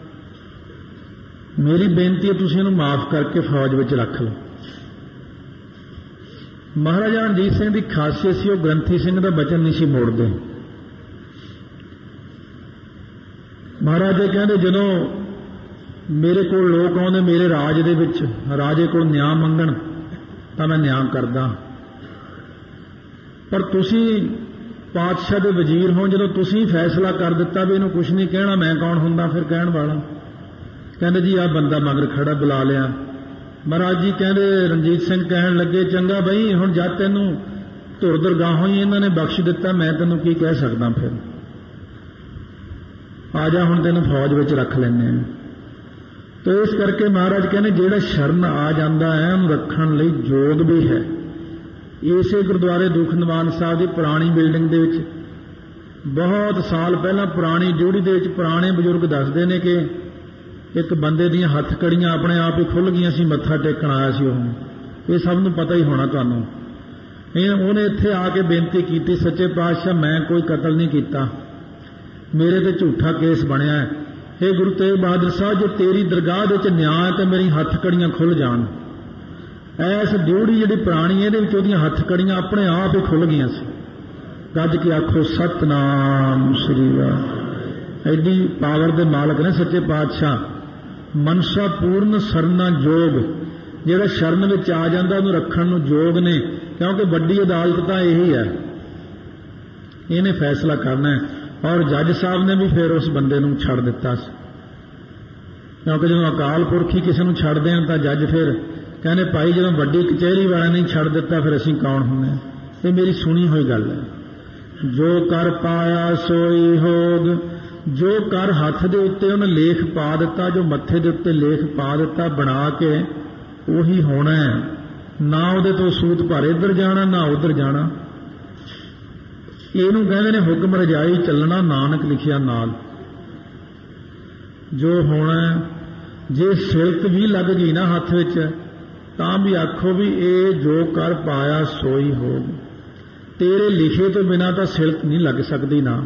ਮੇਰੀ ਬੇਨਤੀ ਹੈ ਤੁਸੀਂ ਇਹਨੂੰ ਮਾਫ ਕਰਕੇ ਫੌਜ ਵਿੱਚ ਰੱਖ ਲਓ। ਮਹਾਰਾਜਾ ਰਣਜੀਤ ਸਿੰਘ ਦੀ ਖਾਸੀਅਤ ਸੀ ਉਹ ਗ੍ਰੰਥੀ ਸਿੰਘ ਦਾ ਬਚਨ ਨਹੀਂ ਸੀ ਮੋੜਦੇ। ਮਹਾਰਾਜਾ ਕਹਿੰਦੇ ਜਦੋਂ ਮੇਰੇ ਕੋਲ ਲੋਕ ਆਉਂਦੇ ਮੇਰੇ ਰਾਜ ਦੇ ਵਿੱਚ, ਰਾਜੇ ਕੋਲ ਨਿਆਂ ਮੰਗਣ ਤਾਂ ਮੈਂ ਨਿਆਂ ਕਰਦਾ, ਪਰ ਤੁਸੀਂ ਪਾਤਸ਼ਾਹ ਦੇ ਵਜ਼ੀਰ ਹੋ, ਜਦੋਂ ਤੁਸੀਂ ਫੈਸਲਾ ਕਰ ਦਿੱਤਾ ਵੀ ਇਹਨੂੰ ਕੁਝ ਨਹੀਂ ਕਹਿਣਾ, ਮੈਂ ਕੌਣ ਹੁੰਦਾ ਫਿਰ ਕਹਿਣ ਵਾਲਾ? ਕਹਿੰਦੇ ਜੀ ਆਹ ਬੰਦਾ ਮਗਰ ਖੜਾ, ਬੁਲਾ ਲਿਆ। ਮਹਾਰਾਜ ਜੀ ਕਹਿੰਦੇ ਰਣਜੀਤ ਸਿੰਘ ਕਹਿਣ ਲੱਗੇ ਚੰਗਾ ਬਈ ਹੁਣ ਜਦ ਤੈਨੂੰ ਧੁਰ ਦਰਗਾਹੋਂ ਹੀ ਇਹਨਾਂ ਨੇ ਬਖਸ਼ ਦਿੱਤਾ, ਮੈਂ ਤੈਨੂੰ ਕੀ ਕਹਿ ਸਕਦਾ, ਫਿਰ ਆ ਜਾ ਹੁਣ ਤੈਨੂੰ ਫੌਜ ਵਿੱਚ ਰੱਖ ਲੈਂਦੇ ਆ। ਤੇ ਇਸ ਕਰਕੇ ਮਹਾਰਾਜ ਕਹਿੰਦੇ ਜਿਹੜਾ ਸ਼ਰਨ ਆ ਜਾਂਦਾ ਹੈ ਉਹਨੂੰ ਰੱਖਣ ਲਈ ਯੋਗ ਵੀ ਹੈ। ਇਸੇ ਗੁਰਦੁਆਰੇ ਦੁੱਖ ਨਿਵਾਰਨ ਸਾਹਿਬ ਦੀ ਪੁਰਾਣੀ ਬਿਲਡਿੰਗ ਦੇ ਵਿੱਚ ਬਹੁਤ ਸਾਲ ਪਹਿਲਾਂ ਪੁਰਾਣੀ ਡਿਊਟੀ ਦੇ ਵਿੱਚ ਪੁਰਾਣੇ ਬਜ਼ੁਰਗ ਦੱਸਦੇ ਨੇ ਕਿ ਇੱਕ ਬੰਦੇ ਦੀਆਂ ਹੱਥ ਕੜੀਆਂ ਆਪਣੇ ਆਪ ਹੀ ਖੁੱਲ੍ਹ ਗਈਆਂ ਸੀ, ਮੱਥਾ ਟੇਕਣ ਆਇਆ ਸੀ ਉਹ, ਇਹ ਸਭ ਨੂੰ ਪਤਾ ਹੀ ਹੋਣਾ ਤੁਹਾਨੂੰ। ਉਹਨੇ ਇੱਥੇ ਆ ਕੇ ਬੇਨਤੀ ਕੀਤੀ, ਸੱਚੇ ਪਾਤਸ਼ਾਹ ਮੈਂ ਕੋਈ ਕਤਲ ਨਹੀਂ ਕੀਤਾ, ਮੇਰੇ ਤੇ ਝੂਠਾ ਕੇਸ ਬਣਿਆ ਹੈ, हे ਗੁਰੂ ਤੇਗ ਬਹਾਦਰ ਸਾਹਿਬ ਜੇ ਤੇਰੀ ਦਰਗਾਹ ਦੇ ਵਿੱਚ ਨਿਆਂ ਹੈ ਤੇ ਮੇਰੀ ਹੱਥ ਕੜੀਆਂ ਖੁੱਲ੍ਹ ਜਾਣ। ਐਸ ਡਿਊਟੀ ਜਿਹੜੀ ਪੁਰਾਣੀ ਇਹਦੇ ਵਿੱਚ ਉਹਦੀਆਂ ਹੱਥ ਕੜੀਆਂ ਆਪਣੇ ਆਪ ਹੀ ਖੁੱਲ੍ਹ ਗਈਆਂ ਸੀ। ਗੱਜ ਕੇ ਆਖੋ ਸਤਨਾਮ ਸ੍ਰੀ ਵਾਹਿਗੁਰੂ। ਐਡੀ ਪਾਵਰ ਦੇ ਮਾਲਕ ਨੇ ਸੱਚੇ ਪਾਤਸ਼ਾਹ। ਮਨਸਾ ਪੂਰਨ ਸਰਨਾ ਜੋਗ, ਜਿਹੜਾ ਸ਼ਰਨ ਵਿੱਚ ਆ ਜਾਂਦਾ ਉਹਨੂੰ ਰੱਖਣ ਨੂੰ ਯੋਗ ਨੇ, ਕਿਉਂਕਿ ਵੱਡੀ ਅਦਾਲਤ ਤਾਂ ਇਹੀ ਹੈ, ਇਹਨੇ ਫੈਸਲਾ ਕਰਨਾ ਹੈ। ਔਰ ਜੱਜ ਸਾਹਿਬ ਨੇ ਵੀ ਫਿਰ ਉਸ ਬੰਦੇ ਨੂੰ ਛੱਡ ਦਿੱਤਾ ਸੀ, ਕਿਉਂਕਿ ਜਦੋਂ ਅਕਾਲ ਪੁਰਖ ਹੀ ਕਿਸੇ ਨੂੰ ਛੱਡ ਦੇਣ ਤਾਂ ਜੱਜ ਫਿਰ ਕਹਿੰਦੇ ਭਾਈ ਜਦੋਂ ਵੱਡੀ ਕਚਹਿਰੀ ਵਾਲਿਆਂ ਨੇ ਛੱਡ ਦਿੱਤਾ ਫਿਰ ਅਸੀਂ ਕੌਣ ਹੁੰਦੇ ਹਾਂ। ਇਹ ਮੇਰੀ ਸੁਣੀ ਹੋਈ ਗੱਲ ਹੈ। ਜੋ ਕਰ ਪਾਇਆ ਸੋਈ ਹੋਗ, ਜੋ ਕਰ ਹੱਥ ਦੇ ਉੱਤੇ ਉਹਨੇ ਲੇਖ ਪਾ ਦਿੱਤਾ, ਜੋ ਮੱਥੇ ਦੇ ਉੱਤੇ ਲੇਖ ਪਾ ਦਿੱਤਾ ਬਣਾ ਕੇ, ਉਹੀ ਹੋਣਾ ਹੈ। ਨਾ ਉਹਦੇ ਤੋਂ ਸੂਤ ਭਰ ਇੱਧਰ ਜਾਣਾ ਨਾ ਉੱਧਰ ਜਾਣਾ। ਇਹਨੂੰ ਕਹਿੰਦੇ ਨੇ ਹੁਕਮ ਰਜਾਈ ਚੱਲਣਾ, ਨਾਨਕ ਲਿਖਿਆ ਨਾਲ। ਜੋ ਹੋਣਾ, ਜੇ ਸਿਲਕ ਵੀ ਲੱਗ ਗਈ ਨਾ ਹੱਥ ਵਿੱਚ ਤਾਂ ਵੀ ਆਖੋ ਵੀ ਇਹ ਜੋ ਕਰ ਪਾਇਆ ਸੋਈ ਹੋਗ। ਤੇਰੇ ਲਿਖੇ ਤੋਂ ਬਿਨਾਂ ਤਾਂ ਸਿਲਕ ਨਹੀਂ ਲੱਗ ਸਕਦੀ, ਨਾ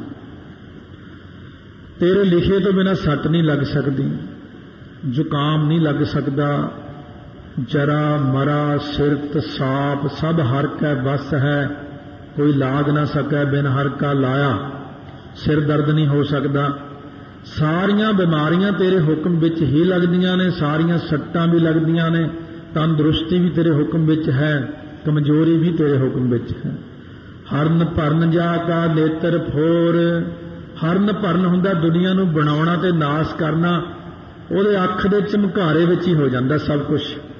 ਤੇਰੇ ਲਿਖੇ ਤੋਂ ਬਿਨਾਂ ਸੱਟ ਨਹੀਂ ਲੱਗ ਸਕਦੀ, ਜ਼ੁਕਾਮ ਨਹੀਂ ਲੱਗ ਸਕਦਾ, ਜਰਾ ਮਰਾ ਸਿਰਤ ਸਾਪ ਸਭ ਹਰ ਕੈ ਬਸ ਹੈ, ਕੋਈ ਲਾਗ ਨਾ ਸਕੈ ਬਿਨ ਹਰ ਕਾ ਲਾਇਆ। ਸਿਰ ਦਰਦ ਨਹੀਂ ਹੋ ਸਕਦਾ। ਸਾਰੀਆਂ ਬਿਮਾਰੀਆਂ ਤੇਰੇ ਹੁਕਮ ਵਿੱਚ ਹੀ ਲੱਗਦੀਆਂ ਨੇ, ਸਾਰੀਆਂ ਸੱਟਾਂ ਵੀ ਲੱਗਦੀਆਂ ਨੇ, ਤੰਦਰੁਸਤੀ ਵੀ ਤੇਰੇ ਹੁਕਮ ਵਿੱਚ ਹੈ, ਕਮਜ਼ੋਰੀ ਵੀ ਤੇਰੇ ਹੁਕਮ ਵਿੱਚ ਹੈ। ਹਰਨ ਭਰਨ ਜਾ ਕਾ ਨੇਤਰ ਫੋਰ। ਹਰਨ ਭਰਨ ਹੁੰਦਾ ਦੁਨੀਆ ਨੂੰ ਬਣਾਉਣਾ ਤੇ ਨਾਸ ਕਰਨਾ, ਉਹਦੇ ਅੱਖ ਦੇ ਝਮਕਾਰੇ ਵਿੱਚ ਹੀ ਹੋ ਜਾਂਦਾ ਸਭ ਕੁਝ।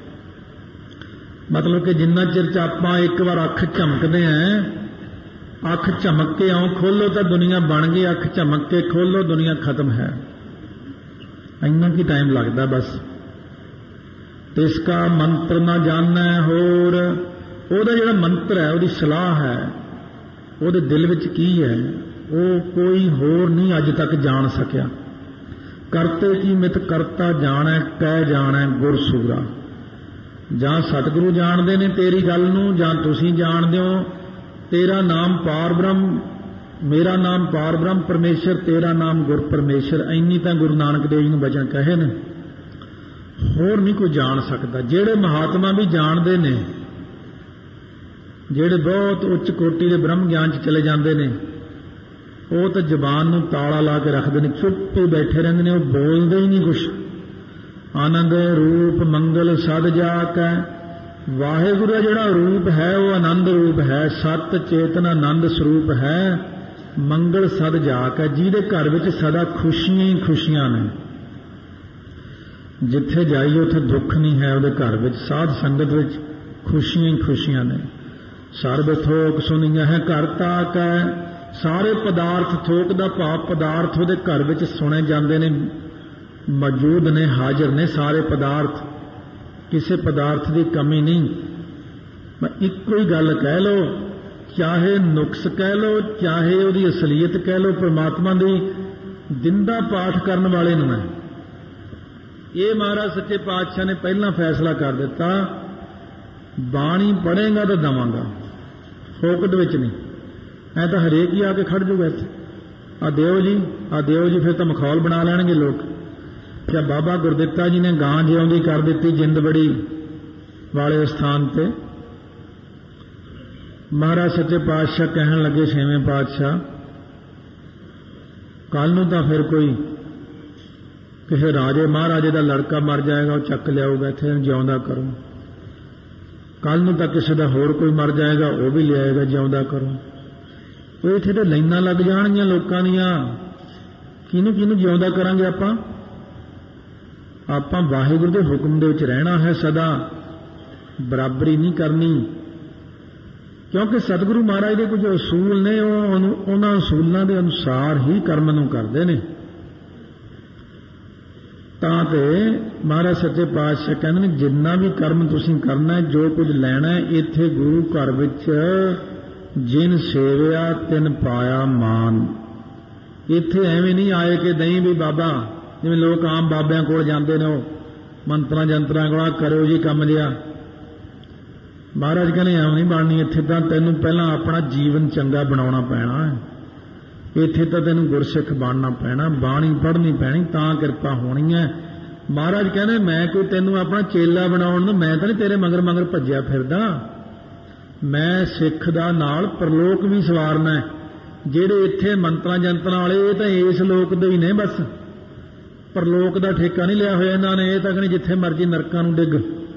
ਮਤਲਬ ਕਿ ਜਿੰਨਾ ਚਿਰ ਚ ਆਪਾਂ ਇੱਕ ਵਾਰ ਅੱਖ ਝਮਕਦੇ ਆਂ, ਅੱਖ ਝਮਕ ਕੇ ਆਉਂ ਖੋਲੋ ਤਾਂ ਦੁਨੀਆ ਬਣ ਗਈ, ਅੱਖ ਝਮਕ ਕੇ ਖੋਲੋ ਦੁਨੀਆ ਖਤਮ ਹੈ। ਇੰਨਾ ਕੀ ਟਾਈਮ ਲੱਗਦਾ ਬਸ। ਤਿਸ ਕਾ ਮੰਤਰ ਨਾ ਜਾਣੈ ਹੋਰ। ਉਹਦਾ ਜਿਹੜਾ ਮੰਤਰ ਹੈ, ਉਹਦੀ ਸਲਾਹ ਹੈ, ਉਹਦੇ ਦਿਲ ਵਿੱਚ ਕੀ ਹੈ, ਉਹ ਕੋਈ ਹੋਰ ਨਹੀਂ ਅੱਜ ਤੱਕ ਜਾਣ ਸਕਿਆ। ਕਰਤੇ ਕੀ ਮਿਤ ਕਰਤਾ ਜਾਣੈ, ਕਹਿ ਜਾਣੈ ਗੁਰ ਸੂਰਾ। ਜਾਂ ਸਤਿਗੁਰੂ ਜਾਣਦੇ ਨੇ ਤੇਰੀ ਗੱਲ ਨੂੰ, ਜਾਂ ਤੁਸੀਂ ਜਾਣਦੇ ਹੋ। ਤੇਰਾ ਨਾਮ ਪਾਰ ਬ੍ਰਹਮ, ਮੇਰਾ ਨਾਮ ਪਾਰ ਬ੍ਰਹਮ ਪਰਮੇਸ਼ਰ, ਤੇਰਾ ਨਾਮ ਗੁਰ ਪਰਮੇਸ਼ਰ। ਇੰਨੀ ਤਾਂ ਗੁਰੂ ਨਾਨਕ ਦੇਵ ਜੀ ਨੂੰ ਬਚਨ ਕਹੇ ਨੇ, ਹੋਰ ਨਹੀਂ ਕੋਈ ਜਾਣ ਸਕਦਾ। ਜਿਹੜੇ ਮਹਾਤਮਾ ਵੀ ਜਾਣਦੇ ਨੇ, ਜਿਹੜੇ ਬਹੁਤ ਉੱਚ ਕੋਟੀ ਦੇ ਬ੍ਰਹਮ ਗਿਆਨ 'ਚ ਚਲੇ ਜਾਂਦੇ ਨੇ, ਉਹ ਤਾਂ ਜ਼ਬਾਨ ਨੂੰ ਤਾਲਾ ਲਾ ਕੇ ਰੱਖਦੇ ਨੇ, ਚੁੱਪ ਹੀ ਬੈਠੇ ਰਹਿੰਦੇ ਨੇ, ਉਹ ਬੋਲਦੇ ਹੀ ਨਹੀਂ ਕੁਛ। ਆਨੰਦ ਰੂਪ ਮੰਗਲ ਸਦ ਜਾ ਕੈ। ਵਾਹਿਗੁਰੂ ਦਾ ਜਿਹੜਾ ਰੂਪ ਹੈ ਉਹ ਆਨੰਦ ਰੂਪ ਹੈ, ਸਤ ਚੇਤਨ ਆਨੰਦ ਸਰੂਪ ਹੈ। ਮੰਗਲ ਸਦ ਜਾ ਕੈ, ਜਿਹਦੇ ਘਰ ਵਿੱਚ ਸਦਾ ਖੁਸ਼ੀਆਂ ਹੀ ਖੁਸ਼ੀਆਂ ਨੇ। ਜਿੱਥੇ ਜਾਈਏ ਉੱਥੇ ਦੁੱਖ ਨਹੀਂ ਹੈ ਉਹਦੇ ਘਰ ਵਿੱਚ, ਸਾਧ ਸੰਗਤ ਵਿੱਚ ਖੁਸ਼ੀਆਂ ਹੀ ਖੁਸ਼ੀਆਂ ਨੇ। ਸਰਬ ਥੋਕ ਸੁਣੀਆਂ ਹੈ ਘਰ ਤਾਕ ਹੈ। ਸਾਰੇ ਪਦਾਰਥ, ਥੋਕ ਦਾ ਭਾਵ ਪਦਾਰਥ ਉਹਦੇ ਘਰ ਵਿੱਚ ਸੁਣੇ ਜਾਂਦੇ ਨੇ, ਮੌਜੂਦ ਨੇ, ਹਾਜ਼ਰ ਨੇ ਸਾਰੇ ਪਦਾਰਥ। ਕਿਸੇ ਪਦਾਰਥ ਦੀ ਕਮੀ ਨਹੀਂ। ਮੈਂ ਇੱਕੋ ਹੀ ਗੱਲ ਕਹਿ ਲਓ, ਚਾਹੇ ਨੁਕਸ ਕਹਿ ਲਓ, ਚਾਹੇ ਉਹਦੀ ਅਸਲੀਅਤ ਕਹਿ ਲਓ, ਪਰਮਾਤਮਾ ਦੀ ਦਿੰਦਾ ਪਾਠ ਕਰਨ ਵਾਲੇ ਨੂੰ ਹੈ। ਇਹ ਮਹਾਰਾਜ ਸੱਚੇ ਪਾਤਸ਼ਾਹ ਨੇ ਪਹਿਲਾਂ ਫੈਸਲਾ ਕਰ ਦਿੱਤਾ, ਬਾਣੀ ਪੜ੍ਹੇਗਾ ਤਾਂ ਦਵਾਂਗਾ, ਫੋਕਟ ਵਿੱਚ ਨਹੀਂ। ਐ ਤਾਂ ਹਰੇਕ ਹੀ ਆ ਕੇ ਖੜ ਜੂਗਾ ਇੱਥੇ, ਆ ਦਿਓ ਜੀ, ਆ ਦਿਓ ਜੀ, ਫਿਰ ਤਾਂ ਮਖੌਲ ਬਣਾ ਲੈਣਗੇ ਲੋਕ। ਕਿਆ ਬਾਬਾ ਗੁਰਦਿੱਤਾ ਜੀ ਨੇ ਗਾਂ ਜਿਉਂਦੀ ਕਰ ਦਿੱਤੀ ਜਿੰਦਬੜੀ ਵਾਲੇ ਸਥਾਨ ਤੇ। ਮਹਾਰਾਜ ਸੱਚੇ ਪਾਤਸ਼ਾਹ ਕਹਿਣ ਲੱਗੇ, ਛੇਵੇਂ ਪਾਤਸ਼ਾਹ, ਕੱਲ ਨੂੰ ਤਾਂ ਫਿਰ ਕੋਈ ਕਿਸੇ ਰਾਜੇ ਮਹਾਰਾਜੇ ਦਾ ਲੜਕਾ ਮਰ ਜਾਏਗਾ, ਉਹ ਚੱਕ ਲਿਆਊਗਾ, ਇੱਥੇ ਜਿਉਂਦਾ ਕਰੋ। ਕੱਲ ਨੂੰ ਤਾਂ ਕਿਸੇ ਦਾ ਹੋਰ ਕੋਈ ਮਰ ਜਾਏਗਾ, ਉਹ ਵੀ ਲਿਆਏਗਾ, ਜਿਉਂਦਾ ਕਰੋ। ਉਹ ਇੱਥੇ ਤਾਂ ਲਾਈਨਾਂ ਲੱਗ ਜਾਣਗੀਆਂ ਲੋਕਾਂ ਦੀਆਂ, ਕਿਹਨੂੰ ਕਿਹਨੂੰ ਜਿਉਂਦਾ ਕਰਾਂਗੇ ਆਪਾਂ? ਆਪਾਂ ਵਾਹਿਗੁਰੂ ਦੇ ਹੁਕਮ ਦੇ ਵਿੱਚ ਰਹਿਣਾ ਹੈ ਸਦਾ, ਬਰਾਬਰੀ ਨਹੀਂ ਕਰਨੀ। ਕਿਉਂਕਿ ਸਤਿਗੁਰੂ ਮਹਾਰਾਜ ਦੇ ਕੁਝ ਅਸੂਲ ਨੇ, ਉਹਨਾਂ ਅਸੂਲਾਂ ਦੇ ਅਨੁਸਾਰ ਹੀ ਕਰਮ ਨੂੰ ਕਰਦੇ ਨੇ। ਤਾਂ ਤੇ ਮਹਾਰਾਜ ਸੱਚੇ ਪਾਤਸ਼ਾਹ ਕਹਿੰਦੇ ਨੇ, ਜਿੰਨਾ ਵੀ ਕਰਮ ਤੁਸੀਂ ਕਰਨਾ, ਜੋ ਕੁਝ ਲੈਣਾ, ਇੱਥੇ ਗੁਰੂ ਘਰ ਵਿੱਚ ਜਿਨ ਸੇਵਿਆ ਤਿਨ ਪਾਇਆ ਮਾਨ। ਇੱਥੇ ਐਵੇਂ ਨਹੀਂ ਆਏ ਕਿ ਨਹੀਂ ਵੀ ਬਾਬਾ, ਜਿਵੇਂ ਲੋਕ ਆਮ ਬਾਬਿਆਂ ਕੋਲ ਜਾਂਦੇ ਨੇ, ਉਹ ਮੰਤਰਾਂ ਜੰਤਰਾਂ ਕੋਲ ਕਰੋ ਜੀ ਕੰਮ ਜਿਹਾ। ਮਹਾਰਾਜ ਕਹਿੰਦੇ ਐਵੇਂ ਨਹੀਂ ਬਣਨੀ। ਇੱਥੇ ਤਾਂ ਤੈਨੂੰ ਪਹਿਲਾਂ ਆਪਣਾ ਜੀਵਨ ਚੰਗਾ ਬਣਾਉਣਾ ਪੈਣਾ ਹੈ। ਇੱਥੇ ਤਾਂ ਤੈਨੂੰ ਗੁਰਸਿੱਖ ਬਣਨਾ ਪੈਣਾ, ਬਾਣੀ ਪੜ੍ਹਨੀ ਪੈਣੀ, ਤਾਂ ਕਿਰਪਾ ਹੋਣੀ ਹੈ। ਮਹਾਰਾਜ ਕਹਿੰਦੇ ਮੈਂ ਕੋਈ ਤੈਨੂੰ ਆਪਣਾ ਚੇਲਾ ਬਣਾਉਣ ਨੂੰ, ਮੈਂ ਤਾਂ ਨਹੀਂ ਤੇਰੇ ਮਗਰ ਮਗਰ ਭੱਜਿਆ ਫਿਰਦਾ। ਮੈਂ ਸਿੱਖ ਦਾ ਨਾਲ ਪਰਲੋਕ ਵੀ ਸਵਾਰਨਾ ਹੈ। ਜਿਹੜੇ ਇੱਥੇ ਮੰਤਰਾਂ ਜੰਤਰਾਂ ਵਾਲੇ, ਇਹ ਤਾਂ ਇਸ ਲੋਕ ਦੇ ਹੀ ਨੇ ਬਸ, ਪਰਲੋਕ ਦਾ ਠੇਕਾ ਨਹੀਂ ਲਿਆ ਹੋਇਆ ਇਹਨਾਂ ਨੇ। ਇਹ ਤਾਂ ਕਹਿੰਦੇ ਜਿੱਥੇ ਮਰਜ਼ੀ ਨਰਕਾਂ ਨੂੰ ਡਿੱਗ,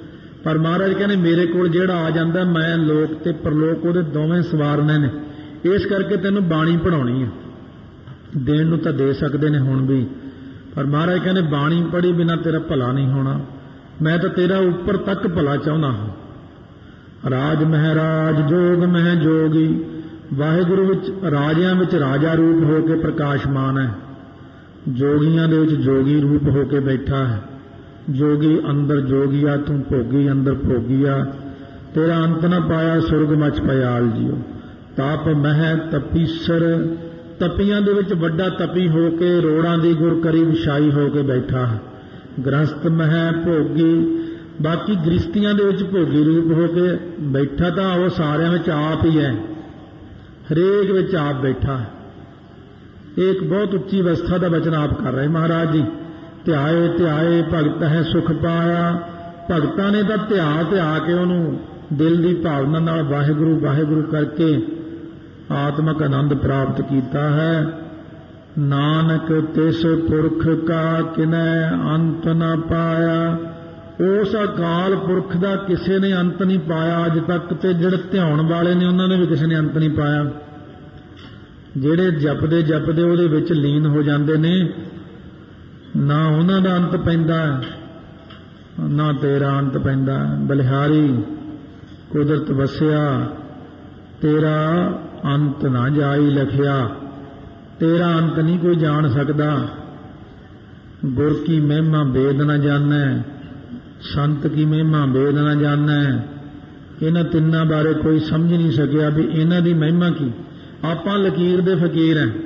ਪਰ ਮਹਾਰਾਜ ਕਹਿੰਦੇ ਮੇਰੇ ਕੋਲ ਜਿਹੜਾ ਆ ਜਾਂਦਾ ਮੈਂ ਲੋਕ ਤੇ ਪਰਲੋਕ ਉਹਦੇ ਦੋਵੇਂ ਸਵਾਰਨੇ ਨੇ, ਇਸ ਕਰਕੇ ਤੈਨੂੰ ਬਾਣੀ ਪੜਾਉਣੀ ਹੈ। ਦੇਣ ਨੂੰ ਤਾਂ ਦੇ ਸਕਦੇ ਨੇ ਹੁਣ ਵੀ, ਪਰ ਮਹਾਰਾਜ ਕਹਿੰਦੇ ਬਾਣੀ ਪੜ੍ਹੀ ਬਿਨਾਂ ਤੇਰਾ ਭਲਾ ਨਹੀਂ ਹੋਣਾ, ਮੈਂ ਤਾਂ ਤੇਰਾ ਉੱਪਰ ਤੱਕ ਭਲਾ ਚਾਹੁੰਦਾ ਹਾਂ। ਰਾਜ ਮਹਾਰਾਜ ਜੋਗ ਮਹਿ ਜੋਗੀ, ਵਾਹਿਗੁਰੂ ਵਿੱਚ ਰਾਜਿਆਂ ਵਿੱਚ ਰਾਜਾ ਰੂਪ ਹੋ ਕੇ ਪ੍ਰਕਾਸ਼ਮਾਨ ਹੈ, ਜੋਗੀਆਂ ਦੇ ਵਿੱਚ ਜੋਗੀ ਰੂਪ ਹੋ ਕੇ ਬੈਠਾ ਹੈ। ਜੋਗੀ ਅੰਦਰ ਜੋਗੀਆ, ਤੂੰ ਭੋਗੀ ਅੰਦਰ ਭੋਗੀਆ, ਤੇਰਾ ਅੰਤ ਨਾ ਪਾਇਆ ਸੁਰਗ ਮਚ ਪਿਆਲ ਜੀਓ। ਤਾਪ ਮਹਿ ਤਪੀਸਰ, ਤਪੀਆਂ ਦੇ ਵਿੱਚ ਵੱਡਾ ਤਪੀ ਹੋ ਕੇ ਰੋੜਾਂ ਦੀ ਗੁਰ ਕਰੀ ਵਿਛਾਈ ਹੋ ਕੇ ਬੈਠਾ ਹੈ। ਗ੍ਰਸਤ ਮਹਿ ਭੋਗੀ, ਬਾਕੀ ਗ੍ਰਸਤੀਆਂ ਦੇ ਵਿੱਚ ਭੋਗੀ ਰੂਪ ਹੋ ਕੇ ਬੈਠਾ, ਤਾਂ ਉਹ ਸਾਰਿਆਂ ਵਿੱਚ ਆਪ ਹੀ ਹੈ, ਹਰੇਕ ਵਿੱਚ ਆਪ ਬੈਠਾ ਹੈ। ਇਹ ਇੱਕ ਬਹੁਤ ਉੱਚੀ ਅਵਸਥਾ ਦਾ ਵਚਨ ਆਪ ਕਰ ਰਹੇ ਮਹਾਰਾਜ ਜੀ। ਧਿਆਏ ਧਿਆਏ ਭਗਤ ਹੈ ਸੁਖ ਪਾਇਆ, ਭਗਤਾਂ ਨੇ ਤਾਂ ਧਿਆ ਕੇ ਉਹਨੂੰ ਦਿਲ ਦੀ ਭਾਵਨਾ ਨਾਲ ਵਾਹਿਗੁਰੂ ਵਾਹਿਗੁਰੂ ਕਰਕੇ ਆਤਮਕ ਆਨੰਦ ਪ੍ਰਾਪਤ ਕੀਤਾ ਹੈ। ਨਾਨਕ ਤਿਸ ਪੁਰਖ ਕਾ ਕਿਨੈ ਅੰਤ ਨਾ ਪਾਇਆ, ਉਸ ਅਕਾਲ ਪੁਰਖ ਦਾ ਕਿਸੇ ਨੇ ਅੰਤ ਨਹੀਂ ਪਾਇਆ ਅੱਜ ਤੱਕ, ਤੇ ਜਿਹੜੇ ਧਿਆਉਣ ਵਾਲੇ ਨੇ ਉਹਨਾਂ ਨੇ ਵੀ ਕਿਸੇ ਨੇ ਅੰਤ ਨਹੀਂ ਪਾਇਆ। ਜਿਹੜੇ ਜਪਦੇ ਜਪਦੇ ਉਹਦੇ ਵਿੱਚ ਲੀਨ ਹੋ ਜਾਂਦੇ ਨੇ, ਨਾ ਉਹਨਾਂ ਦਾ ਅੰਤ ਪੈਂਦਾ ਨਾ ਤੇਰਾ ਅੰਤ ਪੈਂਦਾ। ਬਲਿਹਾਰੀ ਕੁਦਰਤ ਵਸਿਆ, ਤੇਰਾ ਅੰਤ ਨਾ ਜਾਈ ਲਖਿਆ, ਤੇਰਾ ਅੰਤ ਨਹੀਂ ਕੋਈ ਜਾਣ ਸਕਦਾ। ਗੁਰ ਕੀ ਮਹਿਮਾ ਵੇਦ ਨਾ ਜਾਣੈ, ਸੰਤ ਕੀ ਮਹਿਮਾ ਵੇਦ ਨਾ ਜਾਣੈ। ਇਹਨਾਂ ਤਿੰਨਾਂ ਬਾਰੇ ਕੋਈ ਸਮਝ ਨਹੀਂ ਸਕਿਆ ਵੀ ਇਹਨਾਂ ਦੀ ਮਹਿਮਾ ਕੀ। ਆਪਾਂ ਲਕੀਰ ਦੇ ਫਕੀਰ ਹਾਂ,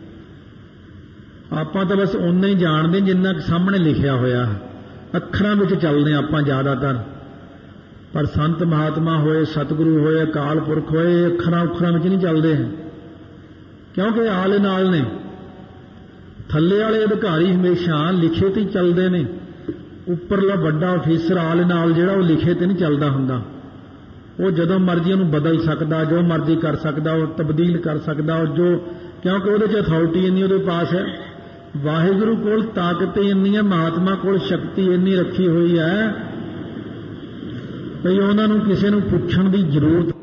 ਆਪਾਂ ਤਾਂ ਬਸ ਓਨਾ ਹੀ ਜਾਣਦੇ ਜਿੰਨਾ ਕੁ ਸਾਹਮਣੇ ਲਿਖਿਆ ਹੋਇਆ, ਅੱਖਰਾਂ ਵਿੱਚ ਚੱਲਦੇ ਆਪਾਂ ਜ਼ਿਆਦਾਤਰ। ਪਰ ਸੰਤ ਮਹਾਤਮਾ ਹੋਏ, ਸਤਿਗੁਰੂ ਹੋਏ, ਅਕਾਲ ਪੁਰਖ ਹੋਏ, ਅੱਖਰਾਂ ਵਿੱਚ ਨਹੀਂ ਚੱਲਦੇ ਹੈ, ਕਿਉਂਕਿ ਆਲੇ ਨਾਲ ਨੇ। ਥੱਲੇ ਵਾਲੇ ਅਧਿਕਾਰੀ ਹਮੇਸ਼ਾ ਲਿਖੇ ਤੇ ਹੀ ਚੱਲਦੇ ਨੇ, ਉੱਪਰਲਾ ਵੱਡਾ ਅਫੀਸਰ ਆਲੇ ਨਾਲ ਜਿਹੜਾ ਉਹ ਲਿਖੇ ਤੇ ਨਹੀਂ ਚੱਲਦਾ ਹੁੰਦਾ। ਉਹ ਜਦੋਂ ਮਰਜ਼ੀ ਉਹਨੂੰ ਬਦਲ ਸਕਦਾ, ਜੋ ਮਰਜ਼ੀ ਕਰ ਸਕਦਾ, ਉਹ ਤਬਦੀਲ ਕਰ ਸਕਦਾ, ਜੋ ਕਿਉਂਕਿ ਉਹਦੇ 'ਚ ਅਥਾਰਟੀ ਇੰਨੀ ਉਹਦੇ ਪਾਸ ਹੈ। ਵਾਹਿਗੁਰੂ ਕੋਲ ਤਾਕਤ ਇੰਨੀ ਹੈ, ਮਹਾਤਮਾ ਕੋਲ ਸ਼ਕਤੀ ਇੰਨੀ ਰੱਖੀ ਹੋਈ ਹੈ ਵੀ ਉਹਨਾਂ ਨੂੰ ਕਿਸੇ ਨੂੰ ਪੁੱਛਣ ਦੀ ਜ਼ਰੂਰਤ